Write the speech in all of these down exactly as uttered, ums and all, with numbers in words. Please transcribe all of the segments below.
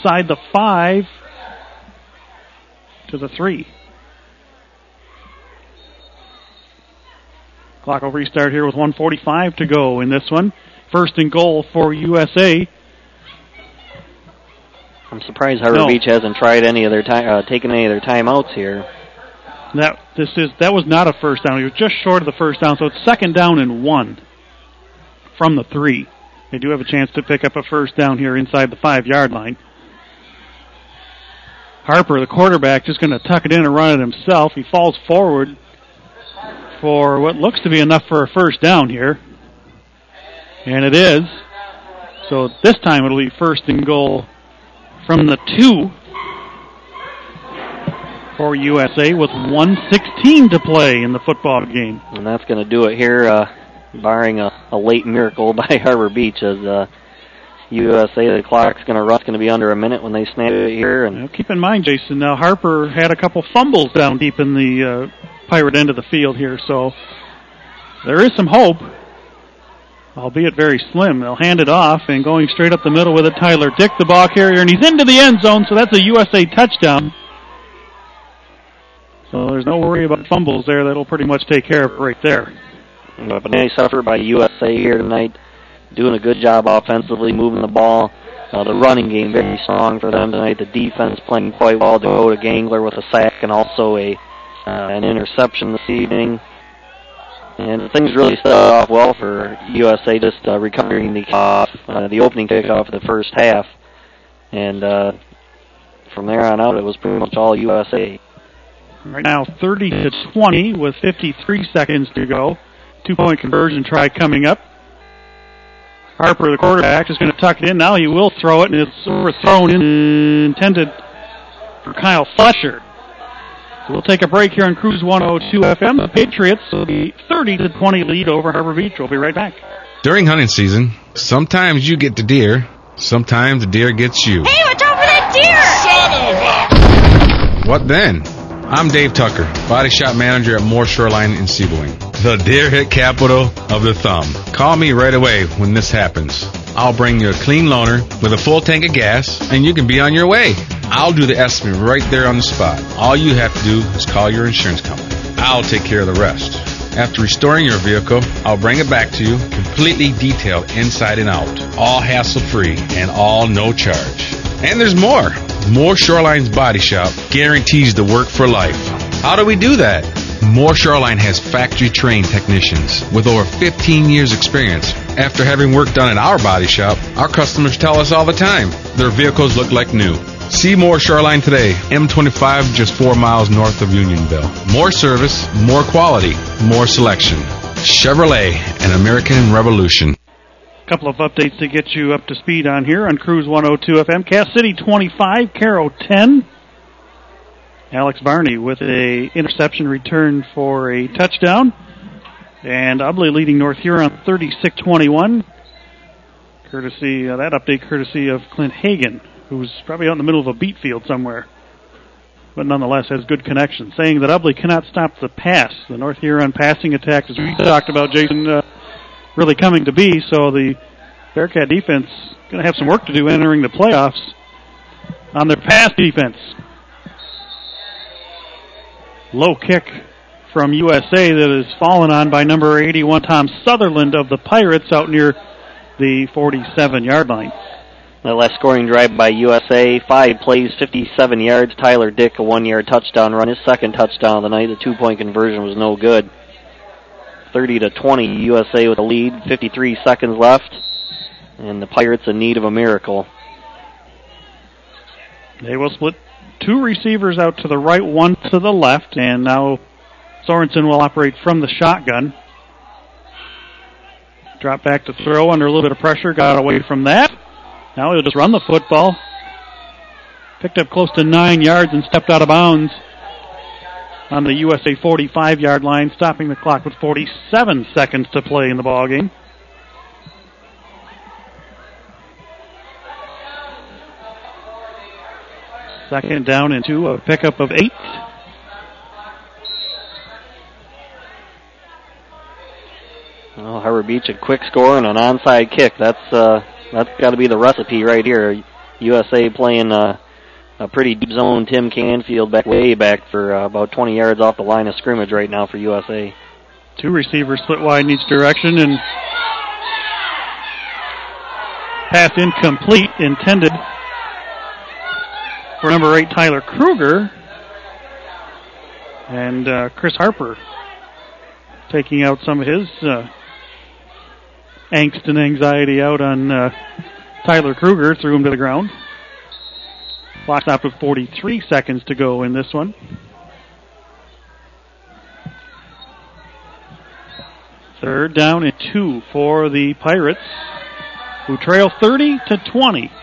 inside the five to the three. Clock will restart here with one forty-five to go in this one. First and goal for U S A. I'm surprised Harbor no. Beach hasn't tried any of their time, uh, taken any of their timeouts here. That this is that was not a first down. He was just short of the first down, so it's second down and one from the three. They do have a chance to pick up a first down here inside the five-yard line. Harper, the quarterback, just going to tuck it in and run it himself. He falls forward for what looks to be enough for a first down here. And it is. So this time it'll be first and goal from the two for U S A with one sixteen to play in the football game. And that's going to do it here, uh, barring a, a late miracle by Harbor Beach, as uh, U S A, the clock's going to run. It's going to be under a minute when they snap it here. And now keep in mind, Jason, now Harper had a couple fumbles down deep in the uh, Pirate end of the field here, so there is some hope, albeit very slim. They'll hand it off, and going straight up the middle with it, Tyler Dick, the ball carrier, and he's into the end zone, so that's a U S A touchdown. So there's no worry about fumbles there. That'll pretty much take care of it right there. But a nice effort by U S A here tonight, doing a good job offensively, moving the ball. Uh, the running game very strong for them tonight. The defense playing quite well. Dakota Gangler with a sack and also a uh, an interception this evening. And things really started off well for U S A, just uh, recovering the kickoff, uh, the opening kickoff of the first half. And uh, from there on out, it was pretty much all U S A. Right now, thirty to twenty with fifty-three seconds to go. Two-point conversion try coming up. Harper, the quarterback, is going to tuck it in. Now he will throw it, and it's overthrown in, intended for Kyle Fletcher. So we'll take a break here on Cruise one oh two F M. The Patriots will be thirty to twenty lead over Harbor Beach. We'll be right back. During hunting season, sometimes you get the deer, sometimes the deer gets you. Hey, watch out for that deer! Son of a... What then? I'm Dave Tucker, body shop manager at Moore Shoreline in Sebring, the deer hit capital of the thumb. Call me right away when this happens. I'll bring you a clean loaner with a full tank of gas, and you can be on your way. I'll do the estimate right there on the spot. All you have to do is call your insurance company. I'll take care of the rest. After restoring your vehicle, I'll bring it back to you, completely detailed inside and out, all hassle-free, and all no charge. And there's more. Moore Shoreline's Body Shop guarantees the work for life. How do we do that? Moore Shoreline has factory-trained technicians with over fifteen years experience. After having work done at our body shop, our customers tell us all the time their vehicles look like new. See Moore Shoreline today, M twenty-five, just four miles north of Unionville. More service, more quality, more selection. Chevrolet, an American Revolution. Couple of updates to get you up to speed on here on Cruise one oh two F M. Cass City twenty-five, Caro ten. Alex Varney with a interception return for a touchdown. And Ubley leading North Huron thirty-six twenty-one. Courtesy, uh, that update courtesy of Clint Hagan, who's probably out in the middle of a beat field somewhere, but nonetheless has good connection. Saying that Ubley cannot stop the pass. The North Huron passing attack, as we talked about, Jason, uh, really coming to be, so the Bearcat defense going to have some work to do entering the playoffs on their pass defense. Low kick from U S A that is fallen on by number eighty-one, Tom Sutherland of the Pirates, out near the forty-seven-yard line. The last scoring drive by U S A, five plays, fifty-seven yards. Tyler Dick, a one-yard touchdown run, his second touchdown of the night. The two-point conversion was no good. thirty to twenty, U S A with a lead, fifty-three seconds left, and the Pirates in need of a miracle. They will split two receivers out to the right, one to the left, and now Sorensen will operate from the shotgun. Drop back to throw under a little bit of pressure, got away from that. Now he'll just run the football. Picked up close to nine yards and stepped out of bounds on the U S A forty-five-yard line, stopping the clock with forty-seven seconds to play in the ballgame. Second down and two, a pickup of eight. Well, Harbor Beach, a quick score and an onside kick. That's uh, that's got to be the recipe right here. U S A playing uh, a pretty deep zone. Tim Canfield back way back for uh, about twenty yards off the line of scrimmage right now for U S A. Two receivers split wide in each direction, and pass incomplete, intended for number eight, Tyler Kruger. And uh, Chris Harper taking out some of his uh, angst and anxiety out on uh, Tyler Kruger, threw him to the ground. Clock stopped with forty-three seconds to go in this one. Third down and two for the Pirates, who trail thirty to twenty.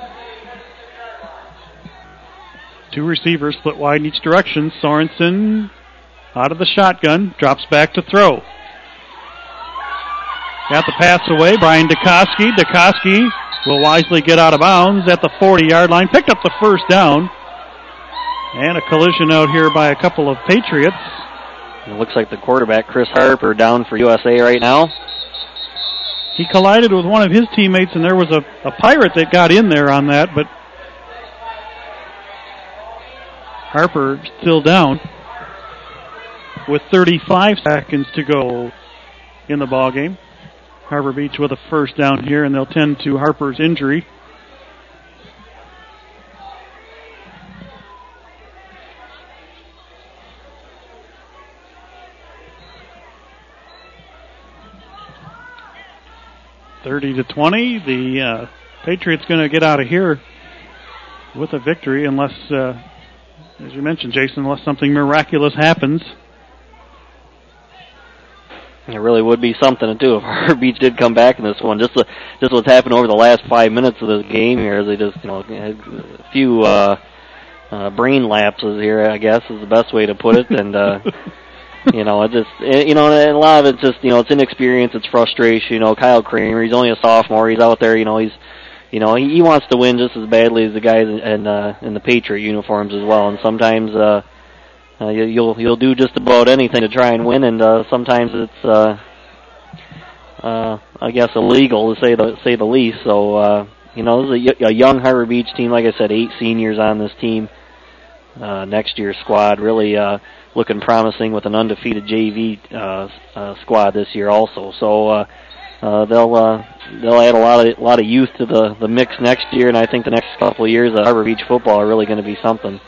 Two receivers split wide in each direction. Sorensen out of the shotgun, drops back to throw. Got the pass away, Brian Dukoski. Dukoski will wisely get out of bounds at the forty-yard line. Picked up the first down. And a collision out here by a couple of Patriots. It looks like the quarterback, Chris Harper, down for U S A right now. He collided with one of his teammates, and there was a, a Pirate that got in there on that, but Harper still down with thirty-five seconds to go in the ball game. Harbor Beach with a first down here, and they'll tend to Harper's injury. thirty to twenty. The uh, Patriots going to get out of here with a victory unless, uh, as you mentioned, Jason, unless something miraculous happens. It really would be something to do if Harbor Beach did come back in this one. Just uh, just what's happened over the last five minutes of this game here, is they just, you know, had a few uh, uh, brain lapses here, I guess is the best way to put it, and. Uh, You know, it just, you know, and a lot of it's just, you know, it's inexperience, it's frustration. You know, Kyle Kramer, he's only a sophomore. He's out there, you know, he's, you know, he, he wants to win just as badly as the guys in, in, uh, in the Patriot uniforms as well. And sometimes, uh, uh, you, you'll, you'll do just about anything to try and win. And, uh, sometimes it's, uh, uh, I guess illegal to say the, say the least. So, uh, you know, this is a, a young Harbor Beach team. Like I said, eight seniors on this team. Uh, next year's squad really, uh, looking promising with an undefeated J V uh, uh, squad this year also. So uh, uh, they'll uh, they'll add a lot of a lot of youth to the, the mix next year, and I think the next couple of years of Harbor Beach football are really going to be something.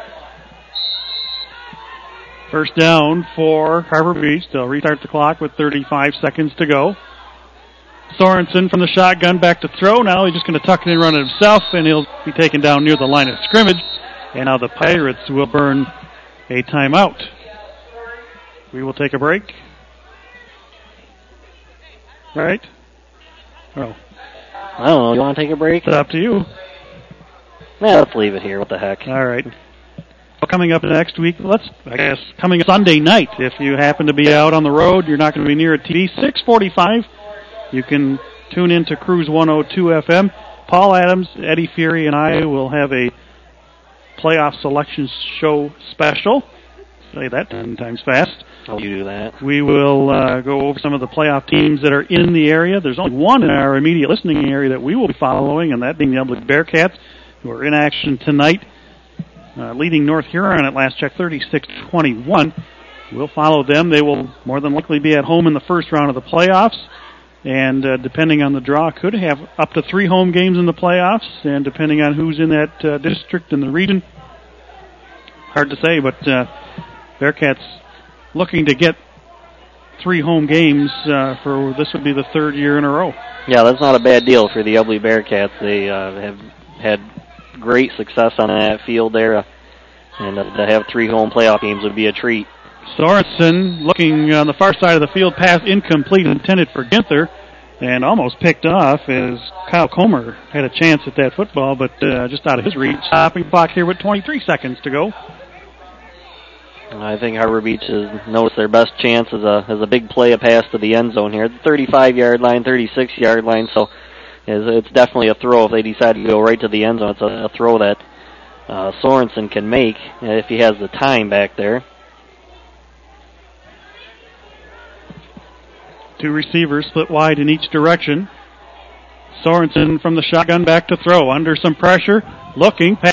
First down for Harbor Beach. They'll restart the clock with thirty-five seconds to go. Sorensen from the shotgun back to throw. Now he's just going to tuck it in and run it himself, and he'll be taken down near the line of scrimmage. And now the Pirates will burn a timeout. We will take a break. Right? Oh. I don't know. You want to take a break? It's up to you. Yeah, let's leave it here. What the heck? All right. Well, coming up next week, let's, I guess, coming Sunday night. If you happen to be out on the road, you're not going to be near a T V. six forty-five, you can tune in to Cruise one oh two F M. Paul Adams, Eddie Fury, and I will have a playoff selection show special. Say that ten times fast. Oh, you do that. We will uh, go over some of the playoff teams that are in the area. There's only one in our immediate listening area that we will be following, and that being the Ubly Bearcats, who are in action tonight, uh, leading North Huron at last check thirty-six twenty-one. We'll follow them. They will more than likely be at home in the first round of the playoffs. And uh, depending on the draw, could have up to three home games in the playoffs. And depending on who's in that uh, district and the region, hard to say. But uh, Bearcats looking to get three home games uh, for this would be the third year in a row. Yeah, that's not a bad deal for the Ubly Bearcats. They uh, have had great success on that field there, uh, and uh, to have three home playoff games would be a treat. Sorensen looking on the far side of the field, pass incomplete, intended for Ginther, and almost picked off as Kyle Comer had a chance at that football, but uh, just out of his reach. Stopping clock here with twenty-three seconds to go. I think Harbor Beach has noticed their best chance as a as a big play, a pass to the end zone here, the thirty-five-yard line, thirty-six-yard line. So it's definitely a throw if they decide to go right to the end zone. It's a, a throw that uh, Sorensen can make if he has the time back there. Two receivers split wide in each direction. Sorensen from the shotgun back to throw. Under some pressure. Looking.